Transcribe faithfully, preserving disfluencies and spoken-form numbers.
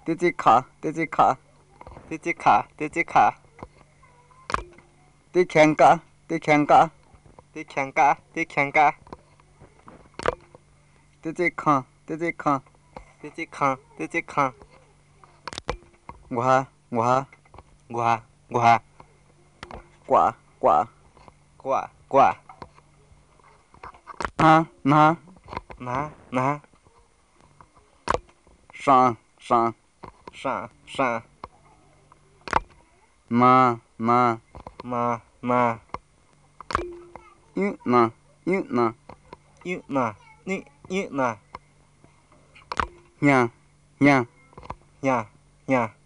Tê tê khả, tê tê khả. Tê tê khả, tê tê khả. Tê khen cả, tê khen cả. Tê khen cả, tê khen cả. Tê tê khả, tê tê khả. Tê tê khả, tê tê khả. Ngoà, ngoà. Ngoà, ngoà. Quả, quả. Quả, quả. Nà, nà. Ná, ná. Sàng, sàng. Sàng, sàng. Mà, mà. Mà, mà. Yêu nà, yêu nà. Yêu nà, ní, yêu nà. Nhà, nhà. Nhà, nhà.